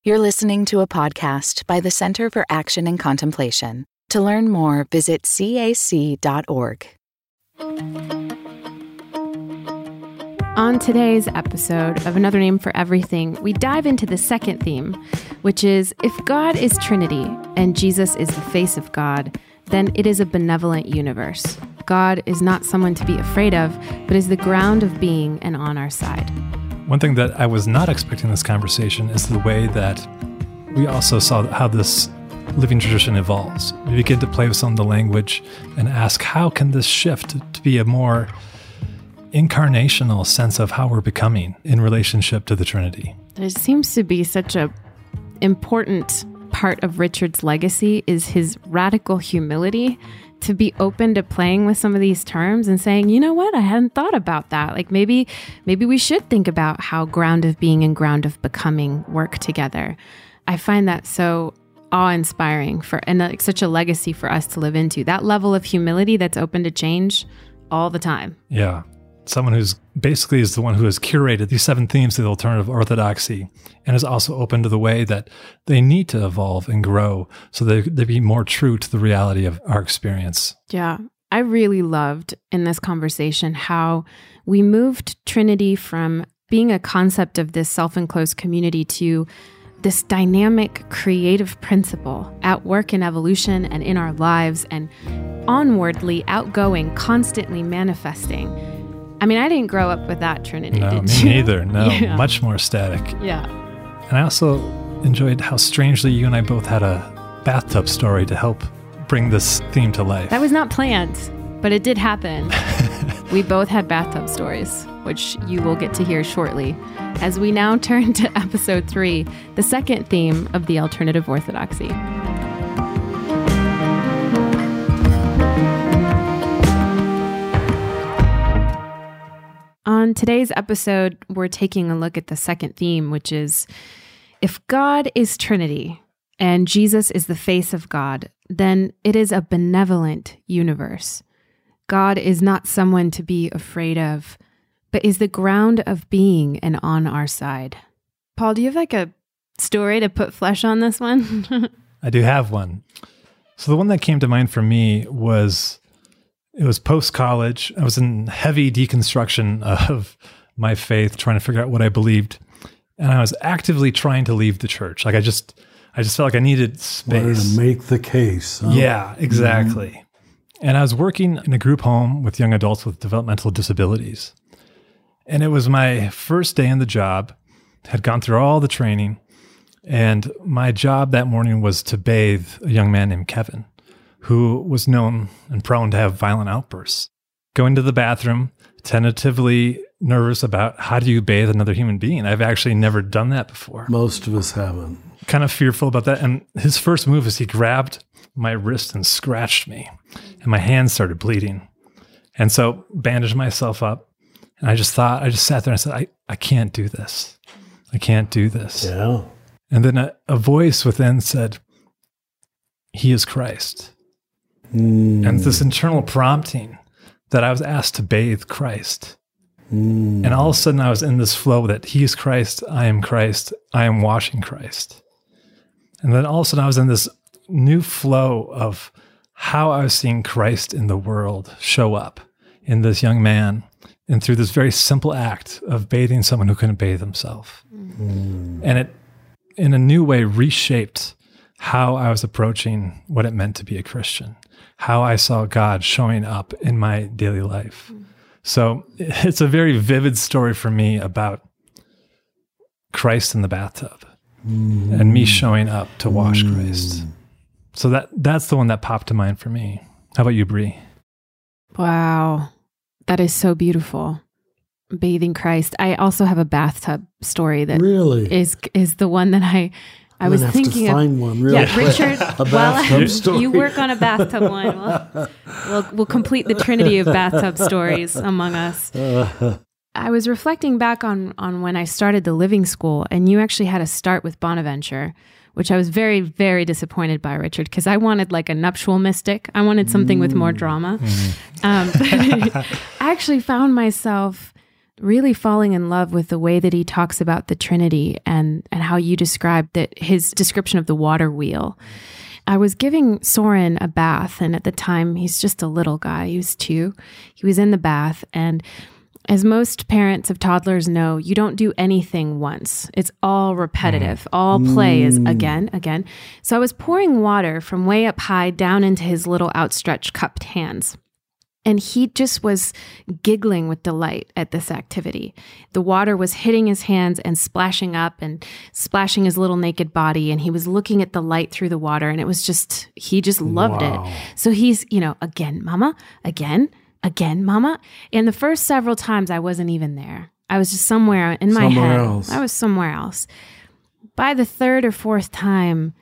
You're listening to a podcast by the Center for Action and Contemplation. To learn more, visit cac.org. On today's episode of Another Name for Everything, we dive into the second theme, which is if God is Trinity and Jesus is the face of God, then it is a benevolent universe. God is not someone to be afraid of, but is the ground of being and on our side. One thing that I was not expecting in this conversation is the way that we also saw how this living tradition evolves. We begin to play with some of the language and ask, how can this shift to be a more incarnational sense of how we're becoming in relationship to the Trinity? There seems to be such a important part of Richard's legacy is his radical humility to be open to playing with some of these terms and saying, you know what, I hadn't thought about that. Like maybe we should think about how ground of being and ground of becoming work together. I find that so awe-inspiring and like such a legacy for us to live into. That level of humility that's open to change all the time. Yeah. Someone who's basically is the one who has curated these 7 themes of the alternative orthodoxy and is also open to the way that they need to evolve and grow so they be more true to the reality of our experience. Yeah. I really loved in this conversation how we moved Trinity from being a concept of this self-enclosed community to this dynamic, creative principle at work in evolution and in our lives and onwardly outgoing, constantly manifesting. I mean, I didn't grow up with that Trinity, No, did me you? neither. No, Yeah. Much more static. Yeah. And I also enjoyed how strangely you and I both had a bathtub story to help bring this theme to life. That was not planned, but it did happen. We both had bathtub stories, which you will get to hear shortly, as we now turn to episode 3, the second theme of the alternative orthodoxy. On today's episode, we're taking a look at the second theme, which is if God is Trinity and Jesus is the face of God, then it is a benevolent universe. God is not someone to be afraid of, but is the ground of being and on our side. Paul, do you have like a story to put flesh on this one? I do have one. So the one that came to mind for me was, it was post-college. I was in heavy deconstruction of my faith, trying to figure out what I believed. And I was actively trying to leave the church. Like I just felt like I needed space. Wanted to make the case. Huh? Yeah, exactly. Mm-hmm. And I was working in a group home with young adults with developmental disabilities. And it was my first day in the job, had gone through all the training. And my job that morning was to bathe a young man named Kevin, who was known and prone to have violent outbursts. Going to the bathroom, tentatively nervous about how do you bathe another human being? I've actually never done that before. Most of us haven't. Kind of fearful about that. And his first move is he grabbed my wrist and scratched me, and my hands started bleeding. And so bandaged myself up. And I just sat there and I said, I can't do this. I can't do this. Yeah. And then a voice within said, he is Christ. And this internal prompting that I was asked to bathe Christ. And all of a sudden I was in this flow that he is Christ, I am washing Christ. And then all of a sudden I was in this new flow of how I was seeing Christ in the world show up in this young man and through this very simple act of bathing someone who couldn't bathe himself. And it, in a new way, reshaped how I was approaching what it meant to be a Christian, how I saw God showing up in my daily life. So it's a very vivid story for me about Christ in the bathtub and me showing up to wash Christ. So that's the one that popped to mind for me. How about you, Bree? Wow. That is so beautiful. Bathing Christ. I also have a bathtub story that really is the one that I was thinking to find one. Really yeah, Richard. a bathtub story. You work on a bathtub one. We'll complete the trinity of bathtub stories among us. I was reflecting back on when I started the Living School, and you actually had to start with Bonaventure, which I was very, very disappointed by, Richard, because I wanted like a nuptial mystic. I wanted something with more drama. I actually found myself really falling in love with the way that he talks about the Trinity and how you described that his description of the water wheel. I was giving Soren a bath, and at the time, he's just a little guy. He was 2. He was in the bath, and as most parents of toddlers know, you don't do anything once. It's all repetitive. All play is again, again. So I was pouring water from way up high down into his little outstretched cupped hands. And he just was giggling with delight at this activity. The water was hitting his hands and splashing up and splashing his little naked body. And he was looking at the light through the water. And it was just, he just loved it. So he's, again, mama, again, mama. And the first several times I wasn't even there. I was just somewhere in my head. I was somewhere else. By the third or fourth time,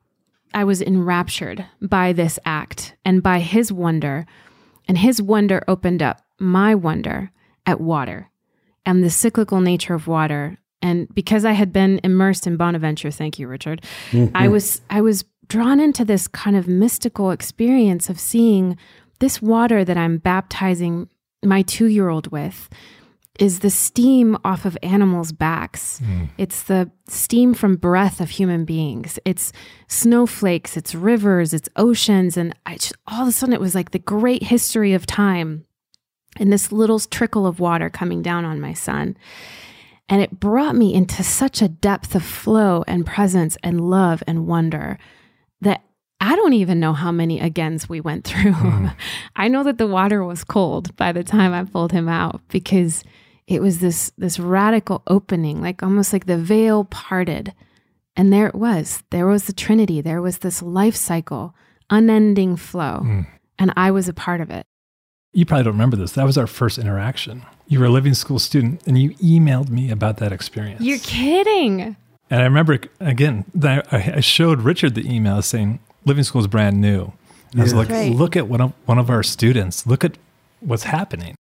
I was enraptured by this act and by his wonder. And his wonder opened up my wonder at water and the cyclical nature of water. And because I had been immersed in Bonaventure, thank you, Richard, I was drawn into this kind of mystical experience of seeing this water that I'm baptizing my 2-year-old with is the steam off of animals' backs. It's the steam from breath of human beings. It's snowflakes, it's rivers, it's oceans. And all of a sudden it was like the great history of time and this little trickle of water coming down on my son. And it brought me into such a depth of flow and presence and love and wonder that I don't even know how many agains we went through. I know that the water was cold by the time I pulled him out because it was this radical opening, like almost like the veil parted. And there it was. There was the Trinity. There was this life cycle, unending flow. And I was a part of it. You probably don't remember this. That was our first interaction. You were a Living School student and you emailed me about that experience. You're kidding. And I remember, again, that I showed Richard the email saying, Living School is brand new. I was like, look at one of our students. Look at what's happening.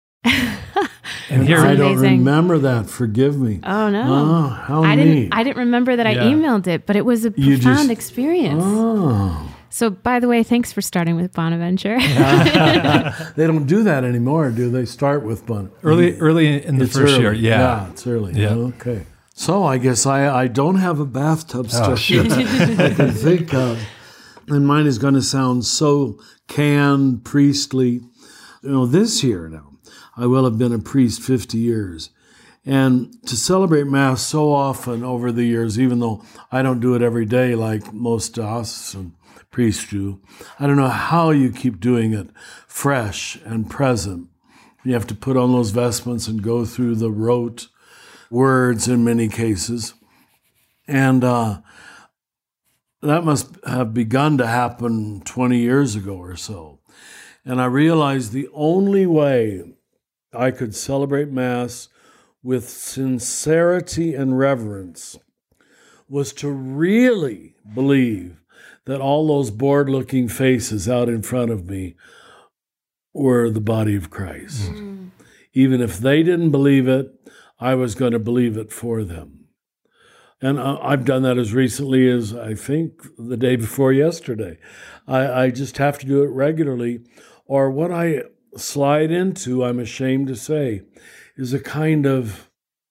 And here I don't remember that. Forgive me. Oh no! Oh, how neat! I didn't remember that I emailed it, but it was a profound experience. Oh. So, by the way, thanks for starting with Bonaventure. They don't do that anymore, do they? Start with Bonaventure early in the first year. Yeah, it's early. Yeah. Okay. So I guess I don't have a bathtub story I can think of, and mine is going to sound so canned, priestly. This year now, I will have been a priest 50 years. And to celebrate Mass so often over the years, even though I don't do it every day like most diocesan priests do, I don't know how you keep doing it fresh and present. You have to put on those vestments and go through the rote words in many cases. And that must have begun to happen 20 years ago or so. And I realized the only way I could celebrate Mass with sincerity and reverence was to really believe that all those bored-looking faces out in front of me were the body of Christ. Even if they didn't believe it, I was going to believe it for them. And I've done that as recently as, I think, the day before yesterday. I just have to do it regularly. Or what I slide into, I'm ashamed to say, is a kind of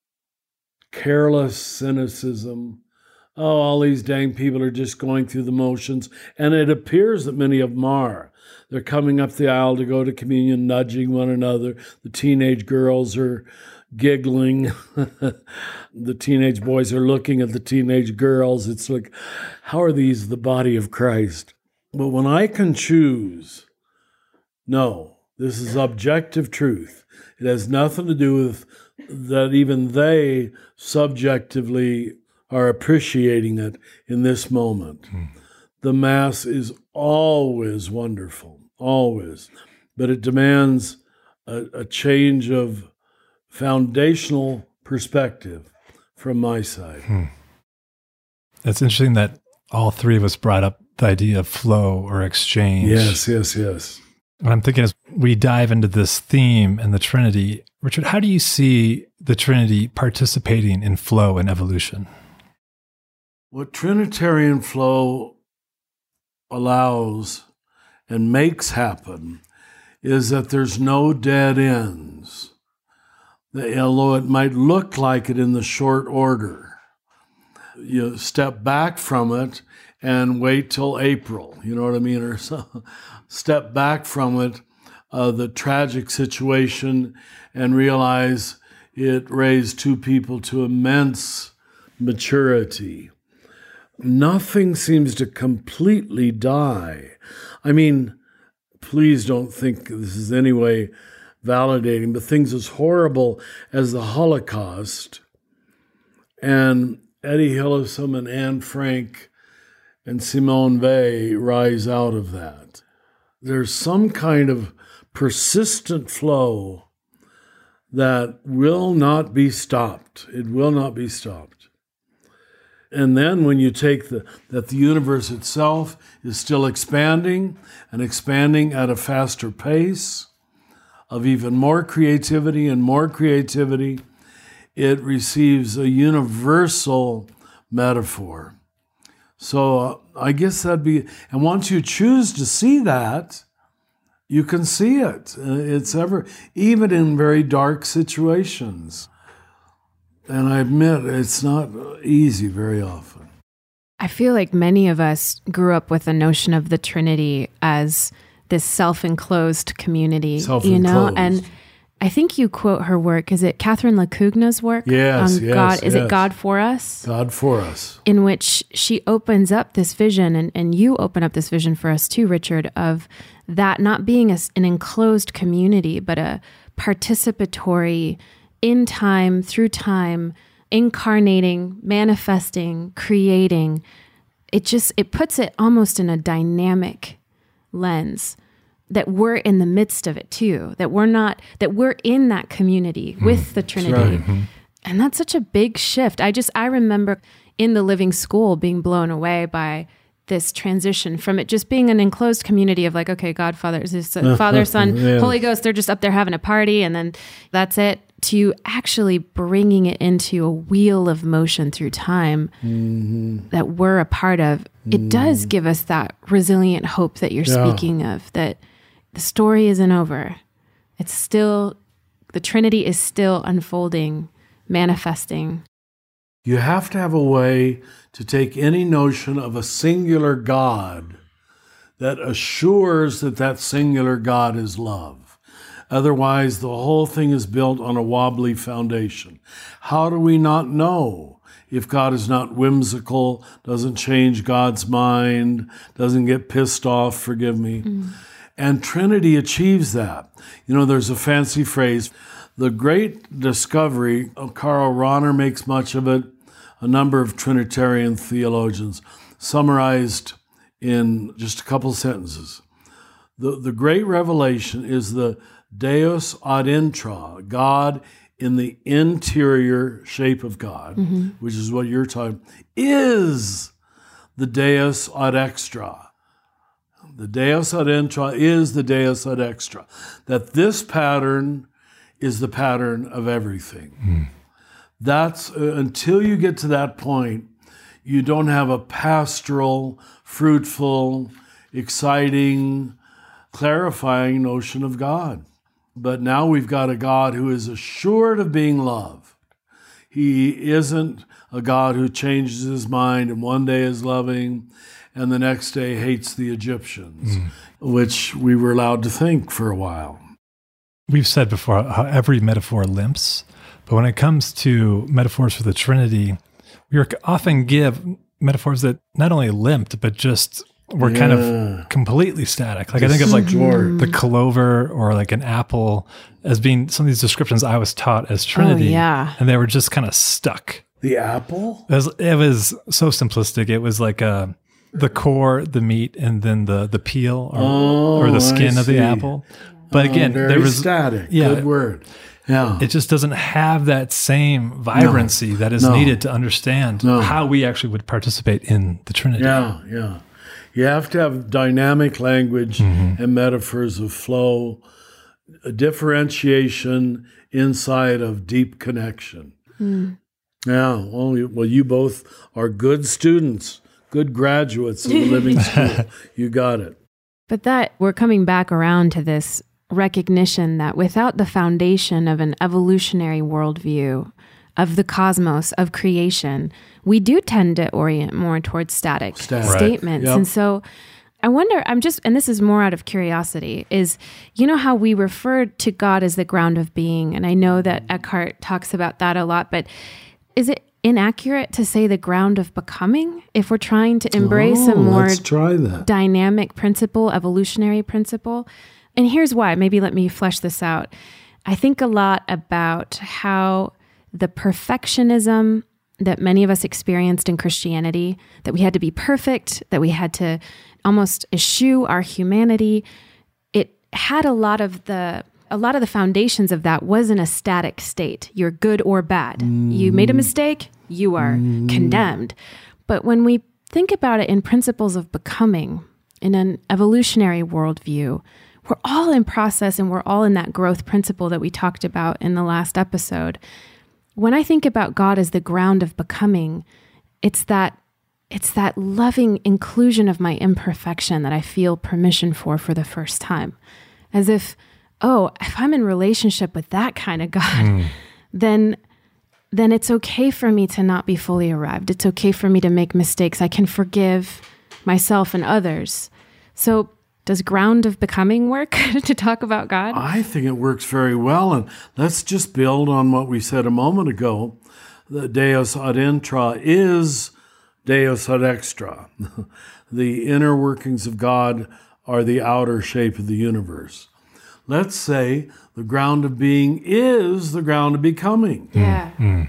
careless cynicism. Oh, all these dang people are just going through the motions. And it appears that many of them are. They're coming up the aisle to go to communion, nudging one another. The teenage girls are giggling. The teenage boys are looking at the teenage girls. It's like, how are these the body of Christ? But when I can choose, no, this is objective truth. It has nothing to do with that even they subjectively are appreciating it in this moment. The Mass is always wonderful, always. But it demands a change of foundational perspective from my side. It's interesting that all three of us brought up the idea of flow or exchange. Yes. And I'm thinking as we dive into this theme and the Trinity, Richard, how do you see the Trinity participating in flow and evolution? What Trinitarian flow allows and makes happen is that there's no dead ends. although it might look like it in the short order. You step back from it and wait till April, you know what I mean? Or so, step back from it, the tragic situation, and realize it raised two people to immense maturity. Nothing seems to completely die. I mean, please don't think this is any way validating, but things as horrible as the Holocaust and Eddie Hillesum and Anne Frank and Simone Weil rise out of that. There's some kind of persistent flow that will not be stopped. It will not be stopped. And then when you take that the universe itself is still expanding and expanding at a faster pace of even more creativity and more creativity, it receives a universal metaphor. So I guess that'd be, and once you choose to see that, you can see it. It's even in very dark situations. And I admit it's not easy very often. I feel like many of us grew up with the notion of the Trinity as this self-enclosed community, you know? And I think you quote her work. Is it Catherine Lacugna's work? Yes, on God? Is it God for Us? God for Us. In which she opens up this vision, and you open up this vision for us too, Richard, of that not being an enclosed community, but a participatory, in time, through time, incarnating, manifesting, creating. It puts it almost in a dynamic lens that we're in the midst of it too, that we're in that community with the Trinity. That's right. Mm-hmm. And that's such a big shift. I remember in the Living School being blown away by this transition from it just being an enclosed community of like, okay, God, Father, Father, Son, Holy Ghost, they're just up there having a party and then that's it, to actually bringing it into a wheel of motion through time that we're a part of. It does give us that resilient hope that you're speaking of, that the story isn't over. It's still, the Trinity is still unfolding, manifesting. You have to have a way to take any notion of a singular God that assures that singular God is love. Otherwise, the whole thing is built on a wobbly foundation. How do we not know if God is not whimsical, doesn't change God's mind, doesn't get pissed off, forgive me? And Trinity achieves that. You know, there's a fancy phrase, the great discovery, Karl Rahner makes much of it, a number of Trinitarian theologians, summarized in just a couple sentences. The great revelation is the Deus ad intra, God in the interior shape of God, which is what you're talking about, is the Deus ad extra. The Deus ad intra is the Deus ad extra. That this pattern is the pattern of everything. That's until you get to that point, you don't have a pastoral, fruitful, exciting, clarifying notion of God. But now we've got a God who is assured of being love. He isn't a God who changes his mind and one day is loving and the next day hates the Egyptians, which we were allowed to think for a while. We've said before how every metaphor limps, but when it comes to metaphors for the Trinity, we often give metaphors that not only limped, but just were kind of completely static. Like I think of like the clover or like an apple as being some of these descriptions I was taught as Trinity. Oh, yeah. And they were just kind of stuck. The apple? It was so simplistic. It was like the core, the meat, and then the peel or the skin of the apple. But again, there was static. Good word. Yeah. It just doesn't have that same vibrancy that is needed to understand how we actually would participate in the Trinity. Yeah. You have to have dynamic language and metaphors of flow, a differentiation inside of deep connection. Yeah. Well, you both are good students, good graduates of the Living School. You got it. But that we're coming back around to this recognition that without the foundation of an evolutionary worldview of the cosmos, of creation, we do tend to orient more towards static statements. Yep. And so I wonder, and this is more out of curiosity, is, you know how we refer to God as the ground of being, and I know that Eckhart talks about that a lot, but is it inaccurate to say the ground of becoming if we're trying to embrace a more dynamic principle, evolutionary principle? And here's why. Maybe let me flesh this out. I think a lot about how the perfectionism that many of us experienced in Christianity, that we had to be perfect, that we had to almost eschew our humanity, it had a lot of the foundations of that was in a static state. You're good or bad. You made a mistake, you are condemned. But when we think about it in principles of becoming, in an evolutionary worldview, we're all in process and we're all in that growth principle that we talked about in the last episode. When I think about God as the ground of becoming, it's that loving inclusion of my imperfection that I feel permission for the first time. As if I'm in relationship with that kind of God, then it's okay for me to not be fully arrived. It's okay for me to make mistakes. I can forgive myself and others. So does ground of becoming work to talk about God? I think it works very well. And let's just build on what we said a moment ago. The Deus ad intra is Deus ad extra. The inner workings of God are the outer shape of the universe. Let's say the ground of being is the ground of becoming. Yeah.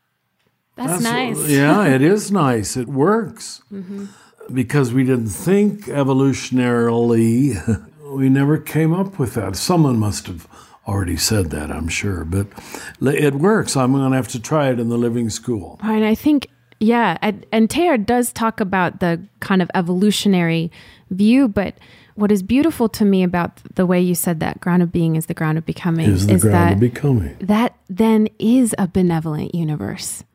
That's nice. Yeah, it is nice. It works. Because we didn't think evolutionarily, we never came up with that. Someone must have already said that, I'm sure. But it works. I'm going to have to try it in the Living School. And I think, and Teilhard does talk about the kind of evolutionary view, but what is beautiful to me about the way you said that ground of being is the ground of becoming is becoming. That then is a benevolent universe.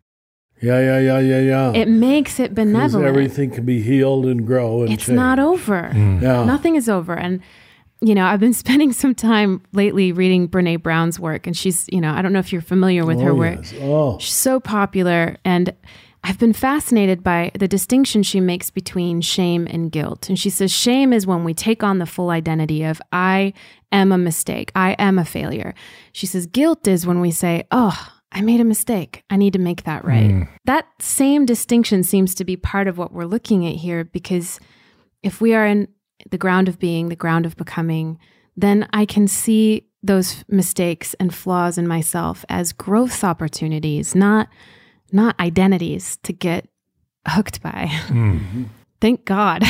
Yeah. It makes it benevolent. Everything can be healed and grow and it's change. Not over. Yeah. Nothing is over. And, I've been spending some time lately reading Brene Brown's work, and she's, I don't know if you're familiar with her work. Yes. She's so popular, and I've been fascinated by the distinction she makes between shame and guilt. And she says shame is when we take on the full identity of I am a mistake, I am a failure. She says guilt is when we say, I made a mistake. I need to make that right. That same distinction seems to be part of what we're looking at here, because if we are in the ground of being, the ground of becoming, then I can see those mistakes and flaws in myself as growth opportunities, not identities to get hooked by. Thank God.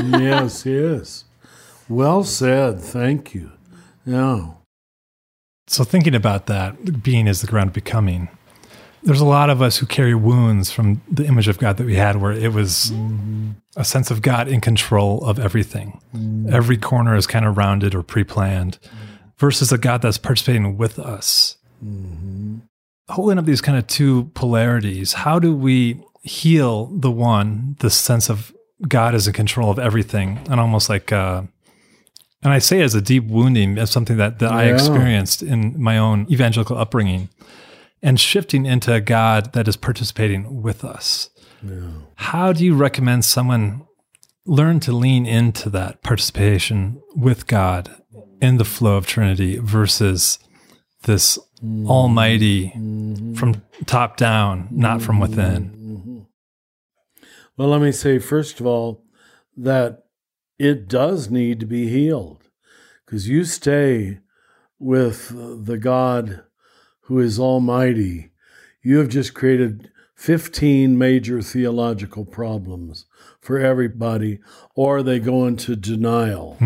Yes. Well said. Thank you. Yeah. So thinking about that, being is the ground of becoming, there's a lot of us who carry wounds from the image of God that we had, where it was a sense of God in control of everything. Every corner is kind of rounded or pre-planned, versus a God that's participating with us. Holding up these kind of two polarities, how do we heal the sense of God is in control of everything, and almost like and I say it as a deep wounding, as something that I experienced in my own evangelical upbringing, and shifting into a God that is participating with us. Yeah. How do you recommend someone learn to lean into that participation with God in the flow of Trinity versus this almighty from top down, not from within? Well, let me say, first of all, that it does need to be healed, because you stay with the God who is almighty. You have just created 15 major theological problems for everybody, or they go into denial.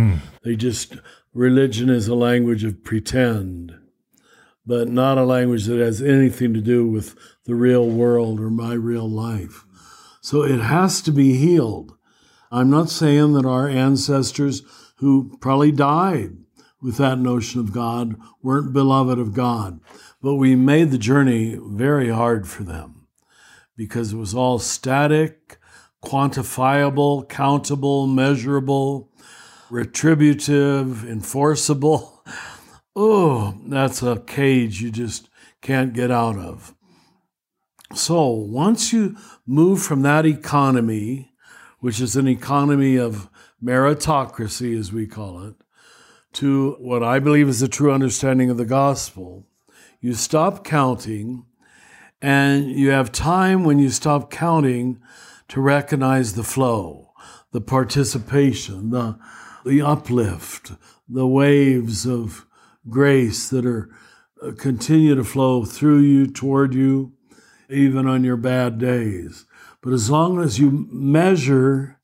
Religion is a language of pretend, but not a language that has anything to do with the real world or my real life. So it has to be healed. I'm not saying that our ancestors who probably died with that notion of God weren't beloved of God, but we made the journey very hard for them because it was all static, quantifiable, countable, measurable, retributive, enforceable. that's a cage you just can't get out of. So once you move from that economy, which is an economy of meritocracy, as we call it, to what I believe is the true understanding of the gospel, you stop counting, and you have time when you stop counting to recognize the flow, the participation, the uplift, the waves of grace that are continue to flow through you, toward you, even on your bad days. But as long as you measure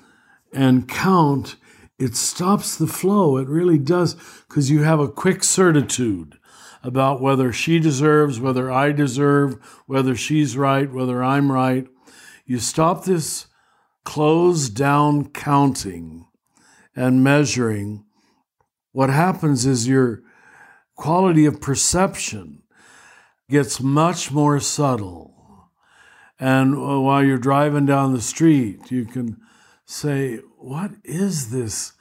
and count, it stops the flow. It really does, because you have a quick certitude about whether she deserves, whether I deserve, whether she's right, whether I'm right. You stop this closed down counting and measuring. What happens is your quality of perception gets much more subtle. And while you're driving down the street, you can say, what is this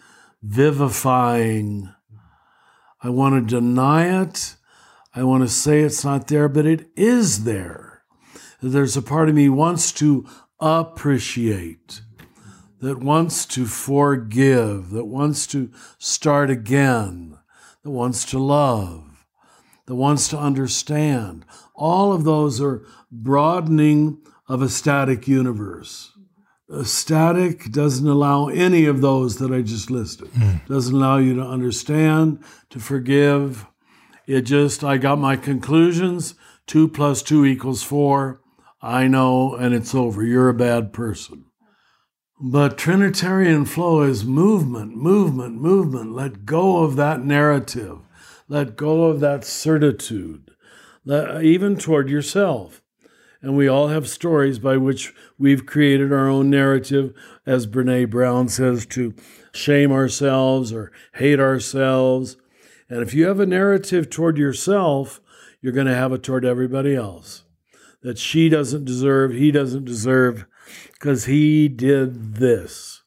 vivifying? I want to deny it. I want to say it's not there, but it is there. There's a part of me wants to appreciate, that wants to forgive, that wants to start again, that wants to love, that wants to understand. All of those are broadening of a static universe. A static doesn't allow any of those that I just listed. Doesn't allow you to understand, to forgive. It just, I got my conclusions, 2 + 2 = 4. I know, and it's over. You're a bad person. But Trinitarian flow is movement, movement, movement. Let go of that narrative. Let go of that certitude, even toward yourself. And we all have stories by which we've created our own narrative, as Brene Brown says, to shame ourselves or hate ourselves. And if you have a narrative toward yourself, you're going to have it toward everybody else. That she doesn't deserve, he doesn't deserve, because he did this.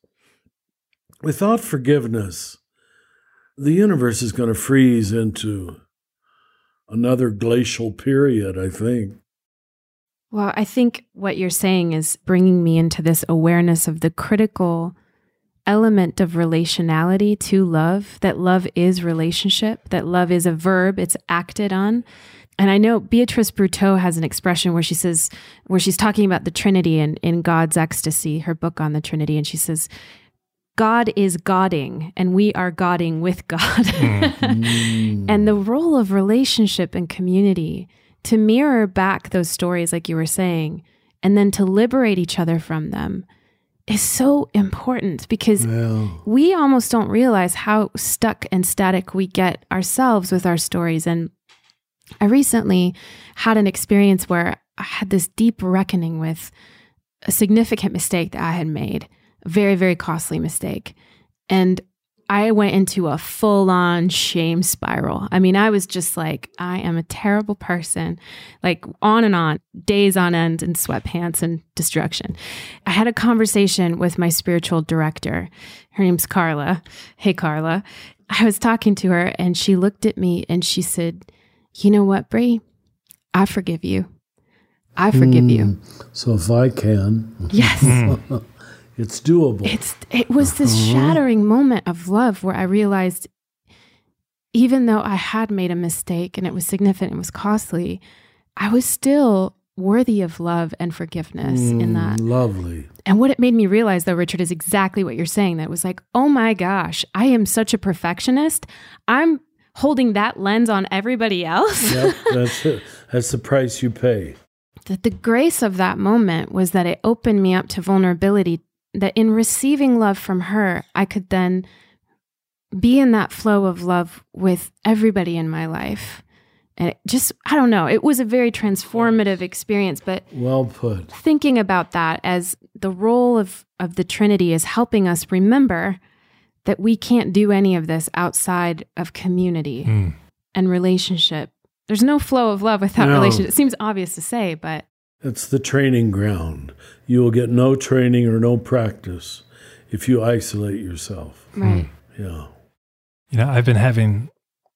Without forgiveness, the universe is going to freeze into another glacial period, I think. Well, I think what you're saying is bringing me into this awareness of the critical element of relationality to love, that love is relationship, that love is a verb, it's acted on. And I know Beatrice Brutto has an expression where she says, where she's talking about the Trinity in God's Ecstasy, her book on the Trinity, and she says, God is Godding, and we are Godding with God. And the role of relationship and community to mirror back those stories, like you were saying, and then to liberate each other from them is so important, because we almost don't realize how stuck and static we get ourselves with our stories. And I recently had an experience where I had this deep reckoning with a significant mistake that I had made, a very, very costly mistake. And I went into a full-on shame spiral. I mean, I was just like, I am a terrible person, like on and on, days on end in sweatpants and destruction. I had a conversation with my spiritual director. Her name's Carla. Hey, Carla. I was talking to her and she looked at me and she said, you know what, Bree? I forgive you. I forgive you. So if I can. Yes. It's doable. It was this shattering moment of love where I realized, even though I had made a mistake and it was significant, it was costly, I was still worthy of love and forgiveness in that. Lovely. And what it made me realize, though, Richard, is exactly what you're saying. That it was like, oh my gosh, I am such a perfectionist. I'm holding that lens on everybody else. Yep, that's it. That's the price you pay. That the grace of that moment was that it opened me up to vulnerability, that in receiving love from her, I could then be in that flow of love with everybody in my life. And it just, I don't know, it was a very transformative experience, but well put. Thinking about that as the role of the Trinity is helping us remember that we can't do any of this outside of community and relationship. There's no flow of love without relationship. It seems obvious to say, but it's the training ground. You will get no training or no practice if you isolate yourself. Right. Yeah. You know, I've been having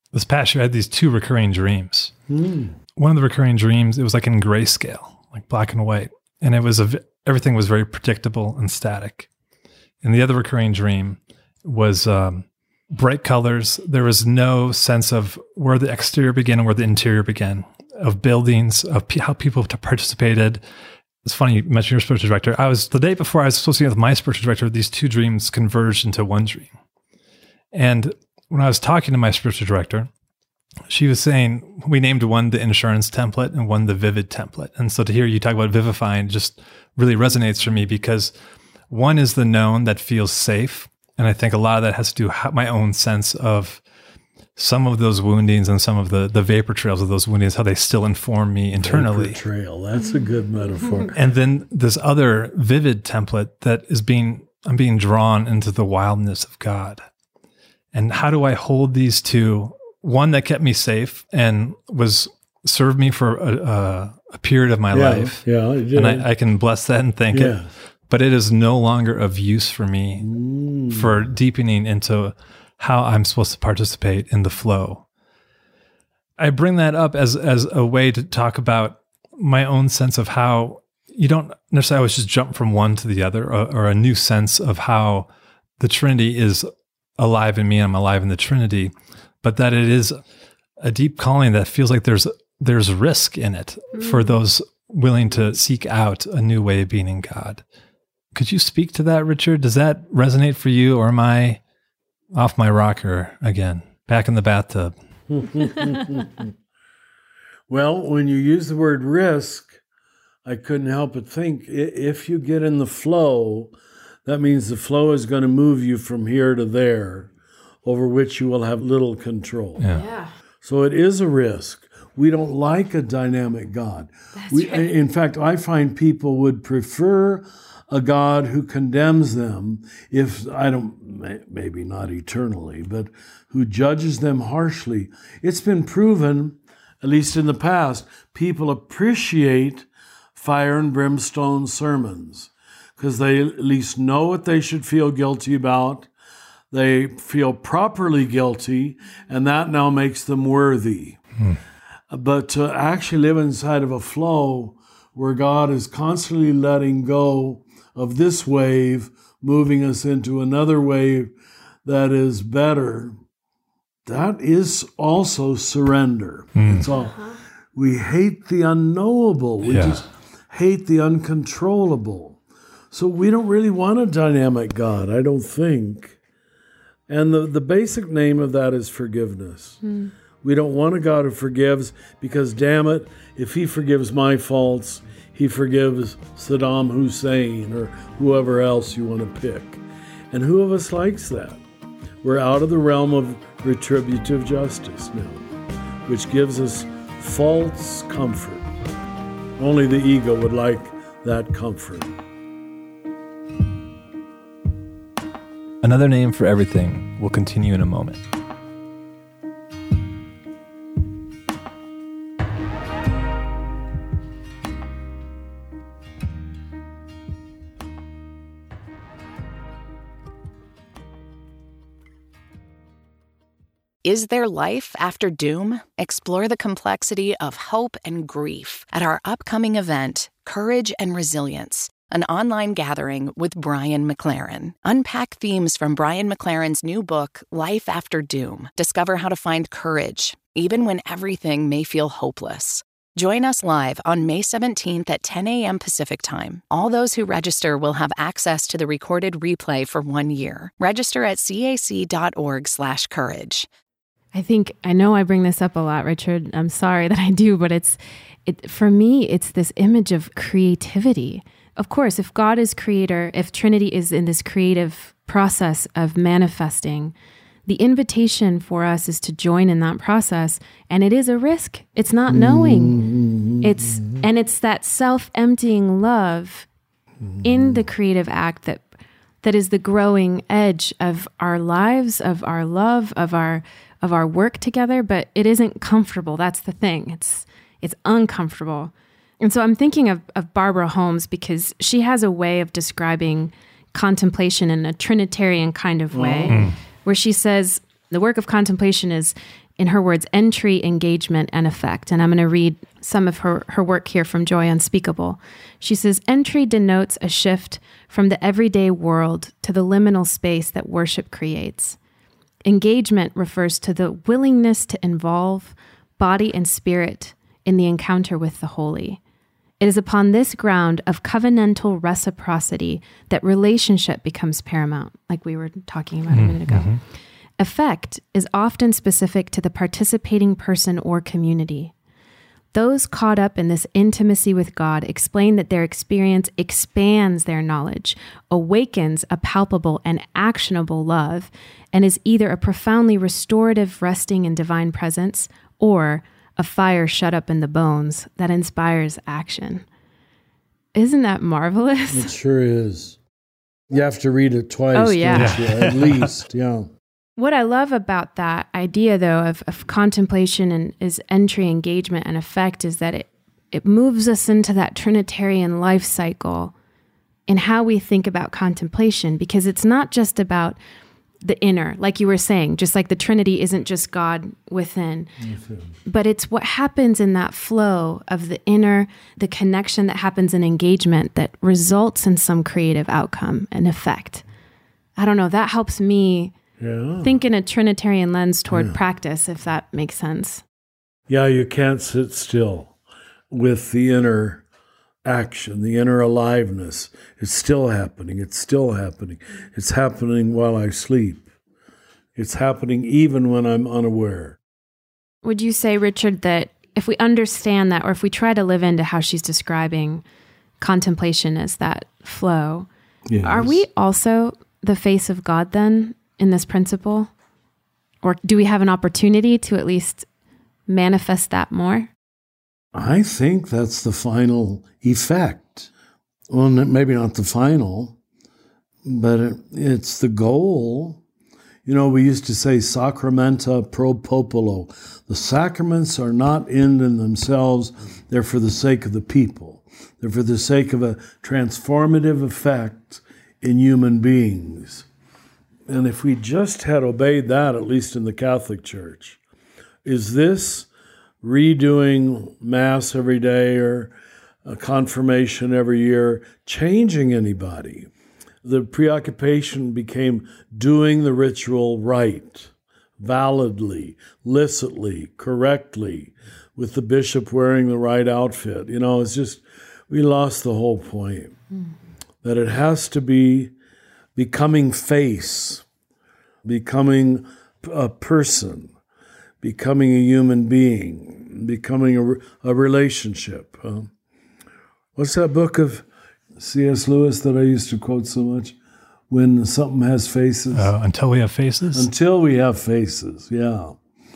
this past year I had these 2 recurring dreams. One of the recurring dreams, it was like in grayscale, like black and white. And it was everything was very predictable and static. And the other recurring dream was bright colors. There was no sense of where the exterior began and where the interior began, of buildings, of how people participated. It's funny you mentioned your spiritual director. The day before I was supposed to meet with my spiritual director, these 2 dreams converged into one dream. And when I was talking to my spiritual director, she was saying, we named one the insurance template and one the vivid template. And so to hear you talk about vivifying just really resonates for me, because one is the known that feels safe. And I think a lot of that has to do with my own sense of some of those woundings and some of the vapor trails of those woundings, how they still inform me internally. Vapor trail, that's a good metaphor. And then this other vivid template that I'm being drawn into the wildness of God. And how do I hold these two? One that kept me safe and served me for a period of my life. Yeah, it did. And I can bless that and thank it. But it is no longer of use for me for deepening into how I'm supposed to participate in the flow. I bring that up as a way to talk about my own sense of how you don't necessarily always just jump from one to the other, or a new sense of how the Trinity is alive in me and I'm alive in the Trinity, but that it is a deep calling that feels like there's risk in it for those willing to seek out a new way of being in God. Could you speak to that, Richard? Does that resonate for you, or am I off my rocker again, back in the bathtub? Well, when you use the word risk, I couldn't help but think, if you get in the flow, that means the flow is going to move you from here to there, over which you will have little control. Yeah. So it is a risk. We don't like a dynamic God. Right. In fact, I find people would prefer a God who condemns them, maybe not eternally, but who judges them harshly. It's been proven, at least in the past, people appreciate fire and brimstone sermons because they at least know what they should feel guilty about. They feel properly guilty, and that now makes them worthy. But to actually live inside of a flow where God is constantly letting go of this wave, moving us into another wave that is better, that is also surrender. It's all. We hate the unknowable. We just hate the uncontrollable. So we don't really want a dynamic God, I don't think. And the basic name of that is forgiveness. We don't want a God who forgives because, damn it, if he forgives my faults, he forgives Saddam Hussein or whoever else you want to pick. And who of us likes that? We're out of the realm of retributive justice now, which gives us false comfort. Only the ego would like that comfort. Another name for everything will continue in a moment. Is there life after doom? Explore the complexity of hope and grief at our upcoming event, Courage and Resilience, an online gathering with Brian McLaren. Unpack themes from Brian McLaren's new book, Life After Doom. Discover how to find courage, even when everything may feel hopeless. Join us live on May 17th at 10 a.m. Pacific Time. All those who register will have access to the recorded replay for 1 year. Register at cac.org/courage. I know I bring this up a lot, Richard. I'm sorry that I do, but for me, it's this image of creativity. Of course, if God is creator, if Trinity is in this creative process of manifesting, the invitation for us is to join in that process. And it is a risk. It's not knowing. It's that self-emptying love in the creative act that is the growing edge of our lives, of our love, of our work together, but it isn't comfortable. That's the thing. It's uncomfortable. And so I'm thinking of Barbara Holmes because she has a way of describing contemplation in a Trinitarian kind of way, where she says the work of contemplation is in her words, entry, engagement, and effect. And I'm going to read some of her work here from Joy Unspeakable. She says, entry denotes a shift from the everyday world to the liminal space that worship creates. Engagement refers to the willingness to involve body and spirit in the encounter with the holy. It is upon this ground of covenantal reciprocity that relationship becomes paramount, like we were talking about a minute ago. Mm-hmm. Effect is often specific to the participating person or community. Those caught up in this intimacy with God explain that their experience expands their knowledge, awakens a palpable and actionable love, and is either a profoundly restorative resting in divine presence or a fire shut up in the bones that inspires action. Isn't that marvelous? It sure is. You have to read it twice, don't you? At least, yeah. What I love about that idea, though, of contemplation and is entry, engagement, and effect is that it moves us into that Trinitarian life cycle in how we think about contemplation, because it's not just about the inner, like you were saying, just like the Trinity isn't just God within, but it's what happens in that flow of the inner, the connection that happens in engagement that results in some creative outcome and effect. I don't know, that helps me think in a Trinitarian lens toward practice, if that makes sense. Yeah, you can't sit still with the inner action, the inner aliveness. It's still happening. It's still happening. It's happening while I sleep. It's happening even when I'm unaware. Would you say, Richard, that if we understand that, or if we try to live into how she's describing contemplation as that flow, are we also the face of God then in this principle? Or do we have an opportunity to at least manifest that more? I think that's the final effect. Well, maybe not the final, but it's the goal. You know, we used to say sacramenta pro popolo. The sacraments are not end in themselves. They're for the sake of the people. They're for the sake of a transformative effect in human beings. And if we just had obeyed that, at least in the Catholic Church, is this redoing Mass every day or a confirmation every year changing anybody? The preoccupation became doing the ritual right, validly, licitly, correctly, with the bishop wearing the right outfit. You know, it's just, we lost the whole point. That it has to be becoming face, becoming a person, becoming a human being, becoming a relationship. What's that book of C.S. Lewis that I used to quote so much? When something has faces. Until We Have Faces? Until We Have Faces, yeah.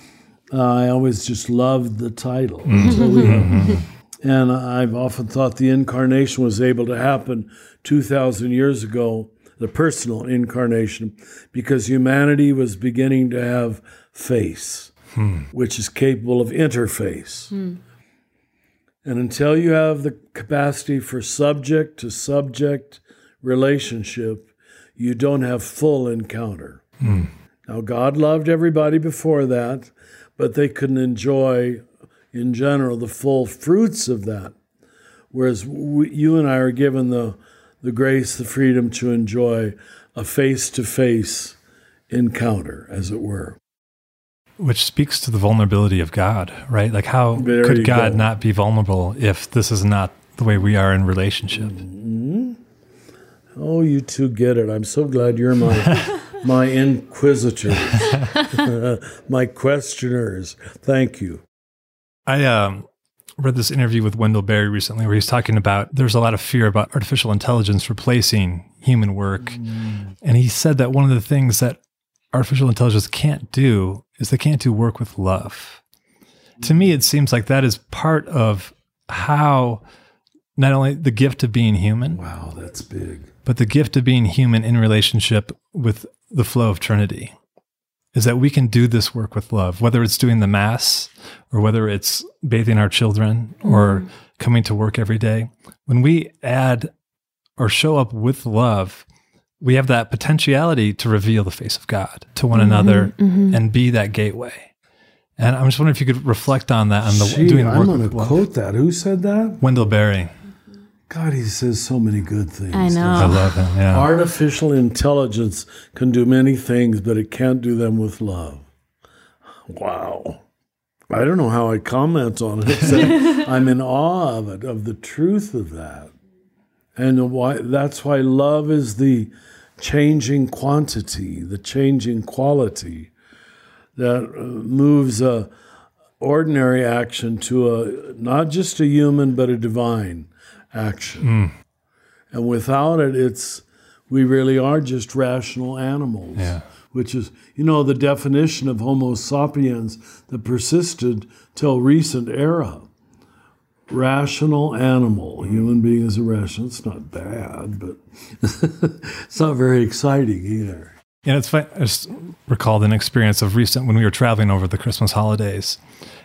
I always just loved the title. Until we have. And I've often thought the incarnation was able to happen 2,000 years ago, the personal incarnation, because humanity was beginning to have face, which is capable of interface. And until you have the capacity for subject to subject relationship, you don't have full encounter. Now, God loved everybody before that, but they couldn't enjoy, in general, the full fruits of that. Whereas you and I are given the grace, the freedom to enjoy a face-to-face encounter, as it were. Which speaks to the vulnerability of God, right? Like, how could God not be vulnerable if this is not the way we are in relationship? Oh, you two get it. I'm so glad you're my inquisitors, my questioners. Thank you. I read this interview with Wendell Berry recently where he's talking about there's a lot of fear about artificial intelligence replacing human work. And he said that one of the things that artificial intelligence can't do is they can't do work with love. To me, it seems like that is part of how not only the gift of being human. Wow, that's big. But the gift of being human in relationship with the flow of Trinity is that we can do this work with love, whether it's doing the Mass or whether it's bathing our children or coming to work every day. When we add or show up with love, we have that potentiality to reveal the face of God to one another and be that gateway. And I'm just wondering if you could reflect on that. On I'm going to quote that. Who said that? Wendell Berry. God, he says so many good things. I know. I love him, yeah. Artificial intelligence can do many things, but it can't do them with love. Wow. I don't know how I comment on it, except I'm in awe of it, of the truth of that. And that's why love is the changing quantity, the changing quality that moves a ordinary action to not just a human, but a divine action. And without it, we really are just rational animals. Yeah. Which is, the definition of Homo sapiens that persisted till recent era. Rational animal. Human being is irrational. It's not bad, but it's not very exciting either. Yeah, it's funny. I just recalled an experience of recent when we were traveling over the Christmas holidays.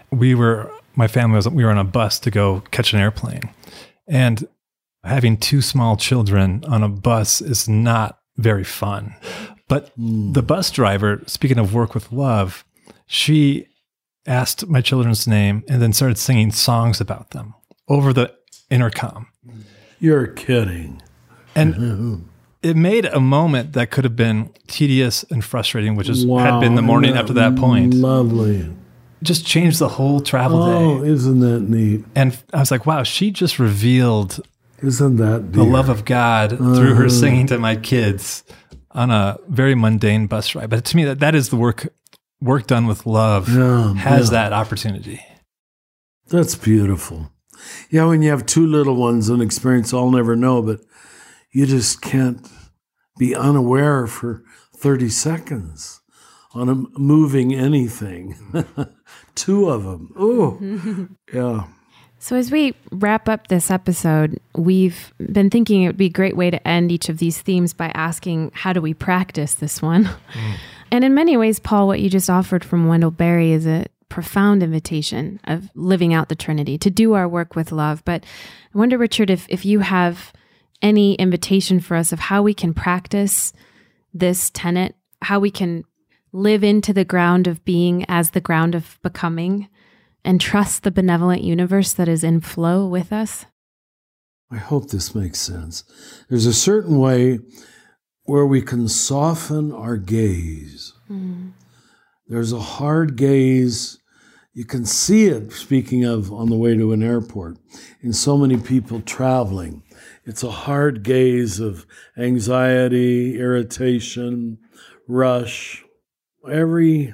My family we were on a bus to go catch an airplane. And having two small children on a bus is not very fun. But the bus driver, speaking of work with love, she asked my children's name and then started singing songs about them over the intercom. You're kidding. And it made a moment that could have been tedious and frustrating, which had been the morning up to that point. Lovely. Just changed the whole travel day. Oh, isn't that neat? And I was like, wow, she just revealed Isn't that the love of God through her singing to my kids on a very mundane bus ride. But to me, that is the work done with love has that opportunity. That's beautiful. Yeah, when you have two little ones, an experience I'll never know, but you just can't be unaware for 30 seconds on a moving anything. Two of them. Oh, yeah. So as we wrap up this episode, we've been thinking it would be a great way to end each of these themes by asking, how do we practice this one? And in many ways, Paul, what you just offered from Wendell Berry is a profound invitation of living out the Trinity, to do our work with love. But I wonder, Richard, if you have any invitation for us of how we can practice this tenet, how we can live into the ground of being as the ground of becoming, and trust the benevolent universe that is in flow with us? I hope this makes sense. There's a certain way where we can soften our gaze. There's a hard gaze. You can see it, speaking of on the way to an airport, in so many people traveling. It's a hard gaze of anxiety, irritation, rush. Every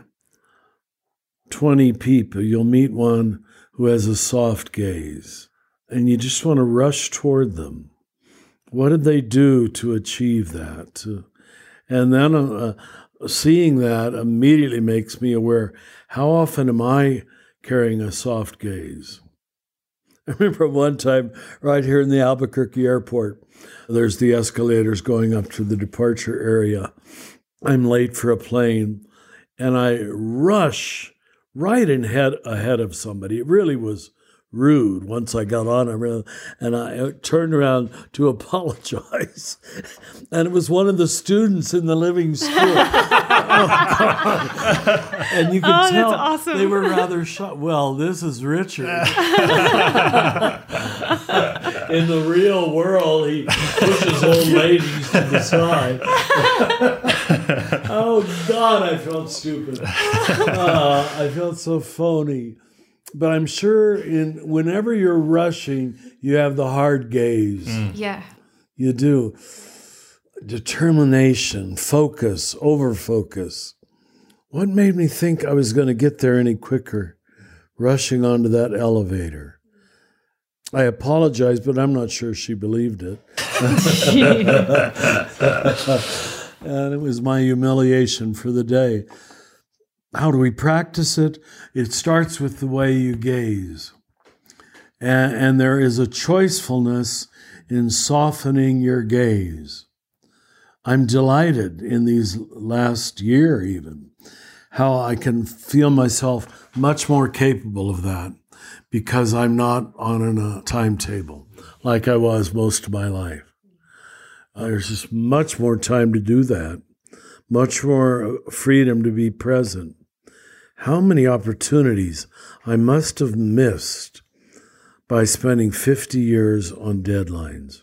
20 people, you'll meet one who has a soft gaze, and you just want to rush toward them. What did they do to achieve that? And then seeing that immediately makes me aware, how often am I carrying a soft gaze? I remember one time right here in the Albuquerque airport, there's the escalators going up to the departure area. I'm late for a plane, and I rush right ahead of somebody. It really was rude once I got on, and I turned around to apologize. And it was one of the students in the Living School. And you could tell awesome. They were rather shocked. Well, this is Richard. In the real world, he pushes old ladies to the side. Oh, God, I felt stupid. I felt so phony. But I'm sure whenever you're rushing, you have the hard gaze. Yeah. You do. Determination, focus, over-focus. What made me think I was going to get there any quicker? Rushing onto that elevator. I apologize, but I'm not sure she believed it. And it was my humiliation for the day. How do we practice it? It starts with the way you gaze. And there is a choicefulness in softening your gaze. I'm delighted in these last year even, how I can feel myself much more capable of that because I'm not on a timetable like I was most of my life. There's just much more time to do that, much more freedom to be present. how many opportunities I must have missed by spending 50 years on deadlines.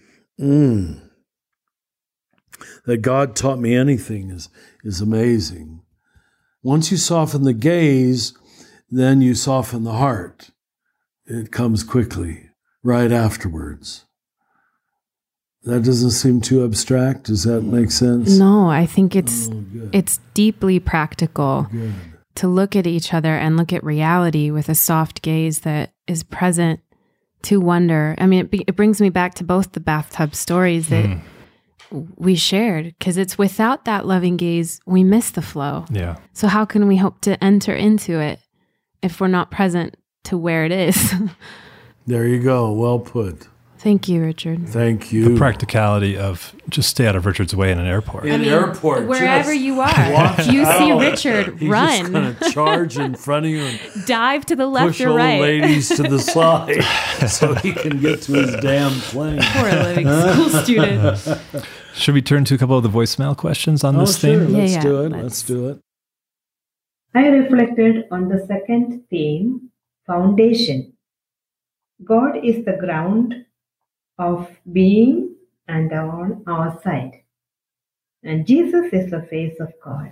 That God taught me anything is amazing. Once you soften the gaze, then you soften the heart. It comes quickly, right afterwards. That doesn't seem too abstract. Does that make sense? No, I think it's deeply practical to look at each other and look at reality with a soft gaze that is present to wonder. I mean, it brings me back to both the bathtub stories that we shared, because it's without that loving gaze, we miss the flow. Yeah. So how can we hope to enter into it if we're not present to where it is? There you go. Well put. Thank you, Richard. Thank you. The practicality of just stay out of Richard's way in an airport. In an airport. Wherever you are. If you see Richard, He's run. He's just going to charge in front of you and dive to the left push or old right. ladies to the side so he can get to his damn plane. Poor living school student. Should we turn to a couple of the voicemail questions on this sure. theme? Let's Yeah, do it. let's. Let's do it. I reflected on the second theme, foundation. God is the ground of being and on our side, and Jesus is the face of God.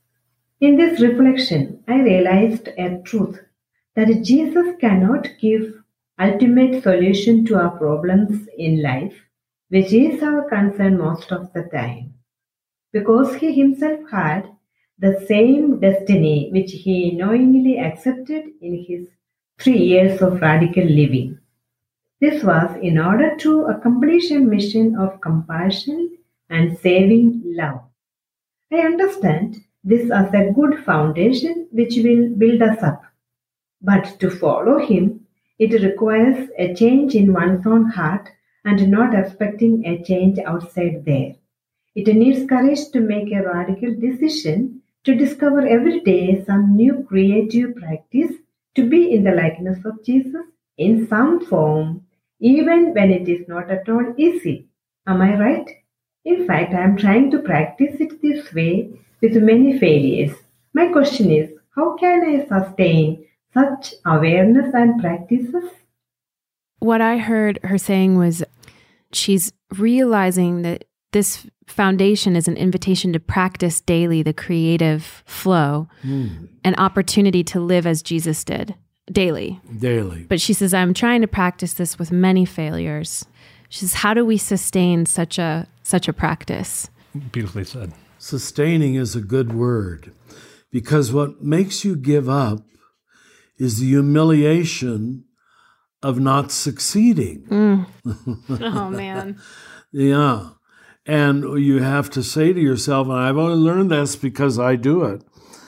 In this reflection, I realized a truth that Jesus cannot give ultimate solution to our problems in life, which is our concern most of the time, because he himself had the same destiny which he knowingly accepted in his 3 years of radical living. This was in order to accomplish a mission of compassion and saving love. I understand this as a good foundation which will build us up. But to follow him, it requires a change in one's own heart and not expecting a change outside there. It needs courage to make a radical decision to discover every day some new creative practice to be in the likeness of Jesus in some form, even when it is not at all easy. Am I right? In fact, I am trying to practice it this way with many failures. My question is, how can I sustain such awareness and practices? What I heard her saying was she's realizing that this foundation is an invitation to practice daily the creative flow, an opportunity to live as Jesus did. Daily. Daily. But she says, I'm trying to practice this with many failures. She says, how do we sustain such a practice? Beautifully said. Sustaining is a good word, because what makes you give up is the humiliation of not succeeding. Oh, man. Yeah. And you have to say to yourself, and I've only learned this because I do it,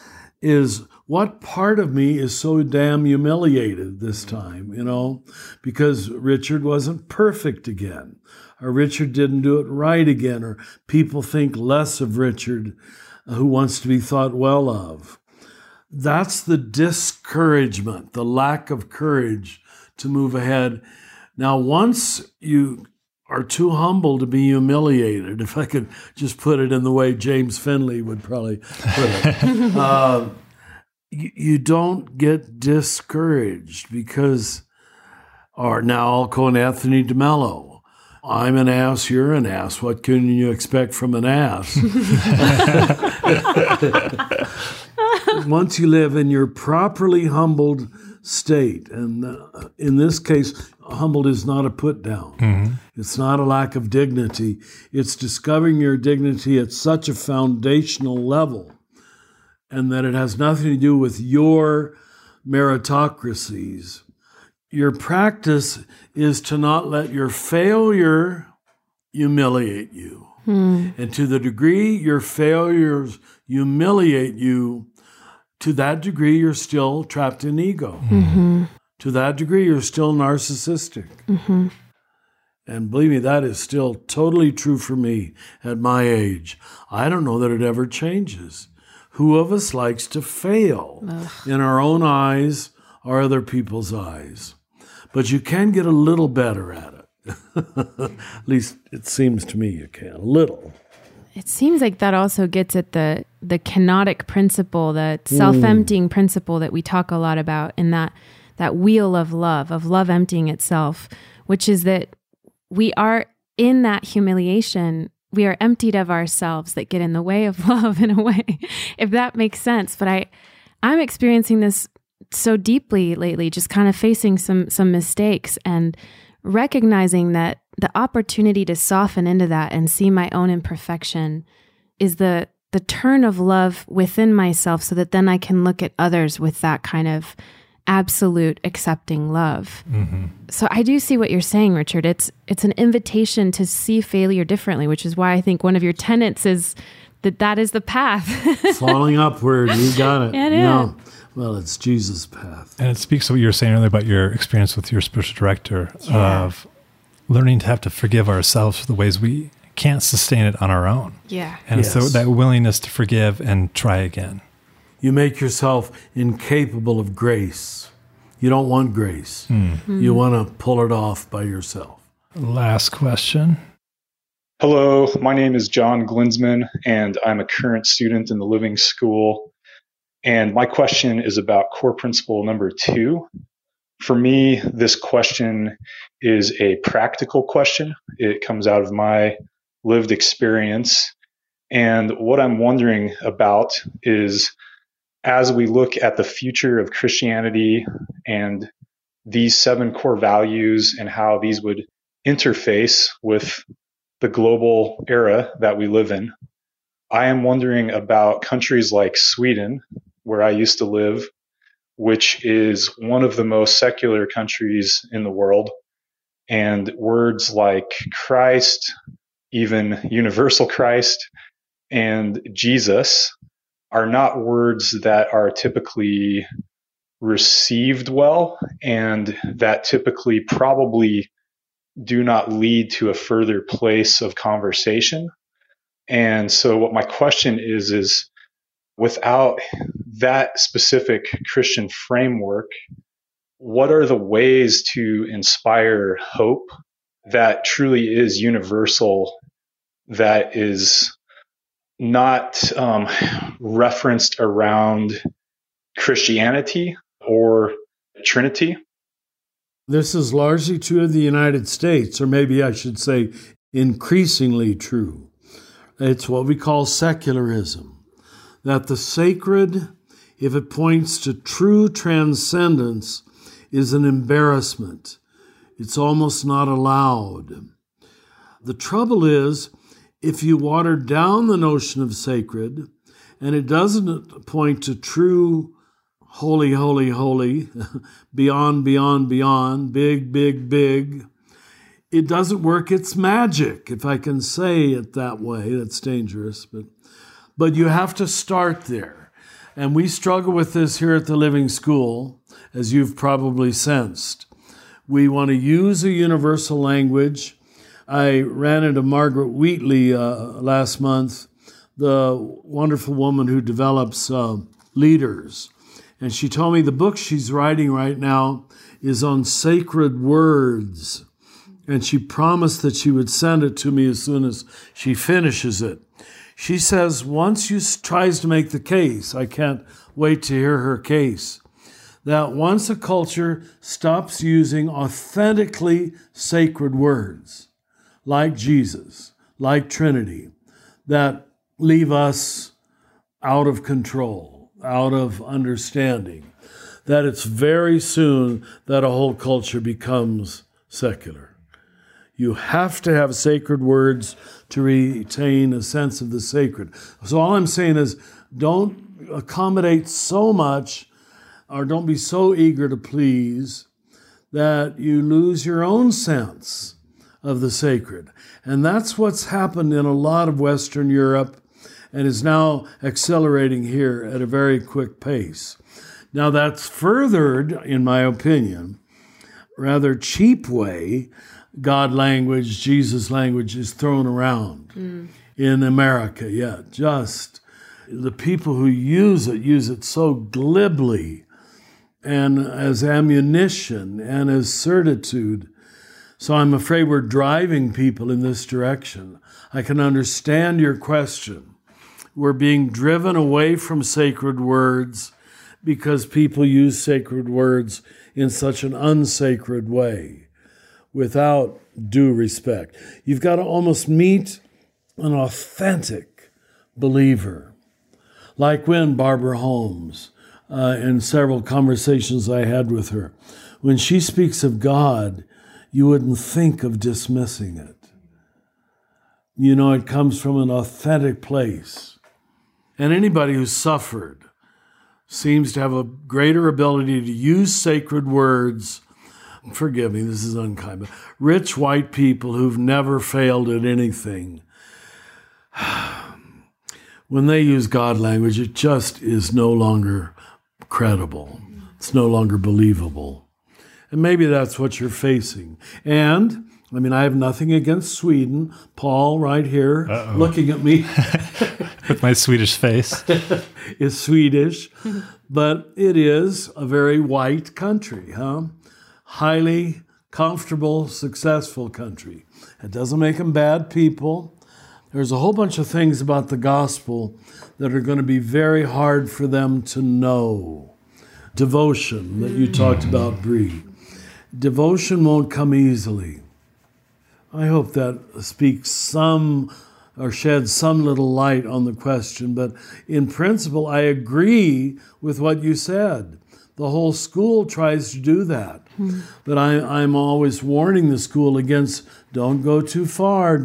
is what part of me is so damn humiliated this time, because Richard wasn't perfect again, or Richard didn't do it right again, or people think less of Richard who wants to be thought well of. That's the discouragement, the lack of courage to move ahead. Now, once you are too humble to be humiliated, if I could just put it in the way James Finley would probably put it, you don't get discouraged because, or now I'll quote Anthony DeMello, I'm an ass, you're an ass. What can you expect from an ass? Once you live in your properly humbled state, and in this case, humbled is not a put down. It's not a lack of dignity. It's discovering your dignity at such a foundational level, and that it has nothing to do with your meritocracies. Your practice is to not let your failure humiliate you. And to the degree your failures humiliate you, to that degree you're still trapped in ego. To that degree you're still narcissistic. And believe me, that is still totally true for me at my age. I don't know that it ever changes. Who of us likes to fail in our own eyes or other people's eyes? But you can get a little better at it. At least it seems to me you can, a little. It seems like that also gets at the kenotic principle, the self-emptying principle that we talk a lot about in that wheel of love emptying itself, which is that we are in that humiliation, we are emptied of ourselves that get in the way of love in a way, if that makes sense. But I'm experiencing this so deeply lately, just kind of facing some mistakes and recognizing that the opportunity to soften into that and see my own imperfection is the turn of love within myself, so that then I can look at others with that kind of absolute accepting love. Mm-hmm. So I do see what you're saying, Richard. It's an invitation to see failure differently, which is why I think one of your tenets is that is the path. Falling upward, you got it. Yeah, no. Well, it's Jesus' path. And it speaks to what you were saying earlier about your experience with your spiritual director of learning to have to forgive ourselves for the ways we can't sustain it on our own. Yeah. And so that willingness to forgive and try again. You make yourself incapable of grace. You don't want grace. You want to pull it off by yourself. Last question. Hello, my name is John Glinsman, and I'm a current student in the Living School. And my question is about core principle number 2. For me, this question is a practical question. It comes out of my lived experience. And what I'm wondering about is, as we look at the future of Christianity and these 7 core values and how these would interface with the global era that we live in, I am wondering about countries like Sweden, where I used to live, which is one of the most secular countries in the world. And words like Christ, even universal Christ, and Jesus are not words that are typically received well, and that typically probably do not lead to a further place of conversation. And so what my question is without that specific Christian framework, what are the ways to inspire hope that truly is universal, that is not referenced around Christianity or Trinity? This is largely true of the United States, or maybe I should say increasingly true. It's what we call secularism, that the sacred, if it points to true transcendence, is an embarrassment. It's almost not allowed. The trouble is, if you water down the notion of sacred, and it doesn't point to true holy, holy, holy, beyond, beyond, beyond, big, big, big, it doesn't work its magic, if I can say it that way. That's dangerous, but you have to start there. And we struggle with this here at the Living School, as you've probably sensed. We want to use a universal language. I ran into Margaret Wheatley last month, the wonderful woman who develops leaders. And she told me the book she's writing right now is on sacred words. And she promised that she would send it to me as soon as she finishes it. She says once she tries to make the case, I can't wait to hear her case, that once a culture stops using authentically sacred words, like Jesus, like Trinity, that leave us out of control, out of understanding, that it's very soon that a whole culture becomes secular. You have to have sacred words to retain a sense of the sacred. So all I'm saying is don't accommodate so much, or don't be so eager to please that you lose your own sense of the sacred. And that's what's happened in a lot of Western Europe and is now accelerating here at a very quick pace. Now that's furthered, in my opinion, rather cheap way, God language, Jesus language is thrown around in America yet. Just the people who use it so glibly and as ammunition and as certitude So I'm afraid we're driving people in this direction. I can understand your question. We're being driven away from sacred words because people use sacred words in such an unsacred way, without due respect. You've got to almost meet an authentic believer. Like when Barbara Holmes, in several conversations I had with her, when she speaks of God, you wouldn't think of dismissing it. You know, it comes from an authentic place. And anybody who's suffered seems to have a greater ability to use sacred words. Forgive me, this is unkind, but rich white people who've never failed at anything, when they use God language, it just is no longer credible. It's no longer believable. And maybe that's what you're facing. And, I mean, I have nothing against Sweden. Paul, right here, looking at me. With my Swedish face. Is Swedish. But it is a very white country, huh? Highly comfortable, successful country. It doesn't make them bad people. There's a whole bunch of things about the gospel that are going to be very hard for them to know. Devotion, that you talked about, Bree. Devotion won't come easily. I hope that speaks some or sheds some little light on the question, but in principle, I agree with what you said. The whole school tries to do that. But I'm always warning the school against, don't go too far,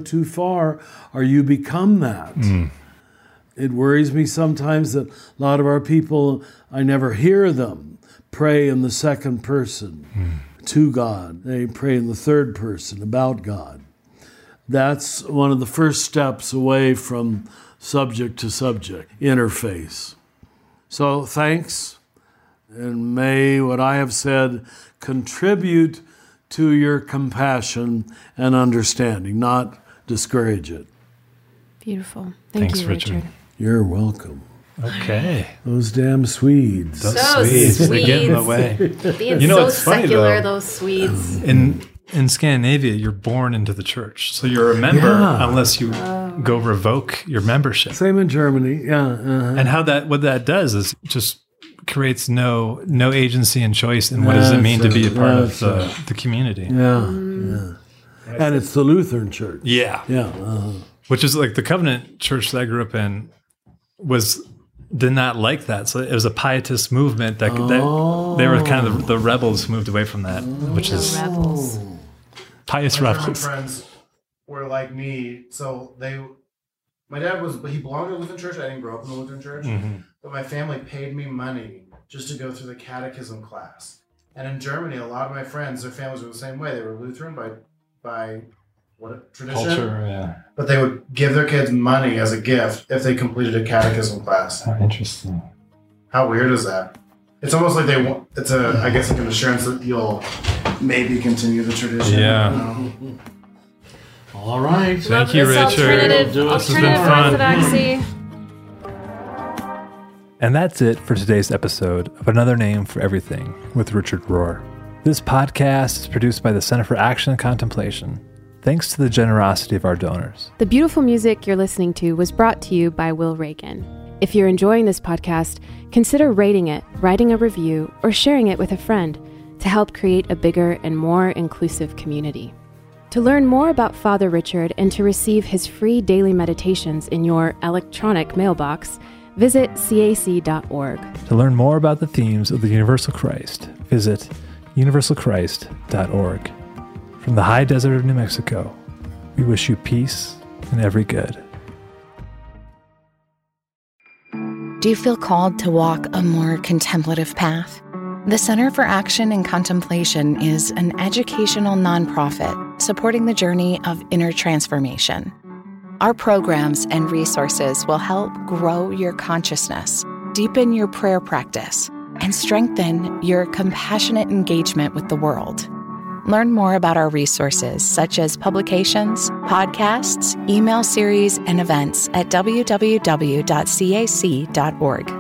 or you become that. It worries me sometimes that a lot of our people, I never hear them pray in the second person to God. They pray in the third person about God. That's one of the first steps away from subject to subject, interface. So thanks, and may what I have said contribute to your compassion and understanding, not discourage it. Beautiful. Thanks, you, Richard. You're welcome. Okay. Those damn Swedes. Those So Swedes. They Swedes. get in the way. Being You know, so it's funny, secular, though. those Swedes. In Scandinavia, you're born into the church. So you're a member unless you go revoke your membership. Same in Germany, yeah. And what that does is just creates no agency and choice in what does it mean to be a part of the community. Yeah. And it's the Lutheran Church. Yeah. Yeah. Which is like the Covenant Church that I grew up in did not like that. So it was a pietist movement that they were kind of the rebels who moved away from that, which is Rebels. pious My German rebels. friends were like me, so my dad he belonged to the Lutheran Church. I didn't grow up in the Lutheran Church, but my family paid me money just to go through the catechism class. And in Germany, a lot of my friends, their families were the same way. They were Lutheran by tradition, Culture, yeah. but they would give their kids money as a gift if they completed a catechism class. Oh, interesting. How weird is that? It's almost like it's I guess like an assurance that you'll maybe continue the tradition. Yeah. You know? All right. Thank you, This Richard. Alternative This has been fun. orthodoxy. And that's it for today's episode of Another Name for Everything with Richard Rohr. This podcast is produced by the Center for Action and Contemplation, thanks to the generosity of our donors. The beautiful music you're listening to was brought to you by Will Reagan. If you're enjoying this podcast, consider rating it, writing a review, or sharing it with a friend to help create a bigger and more inclusive community. To learn more about Father Richard and to receive his free daily meditations in your electronic mailbox, visit cac.org. To learn more about the themes of the Universal Christ, visit universalchrist.org. From the high desert of New Mexico, we wish you peace and every good. Do you feel called to walk a more contemplative path? The Center for Action and Contemplation is an educational nonprofit supporting the journey of inner transformation. Our programs and resources will help grow your consciousness, deepen your prayer practice, and strengthen your compassionate engagement with the world. Learn more about our resources, such as publications, podcasts, email series, and events at www.cac.org.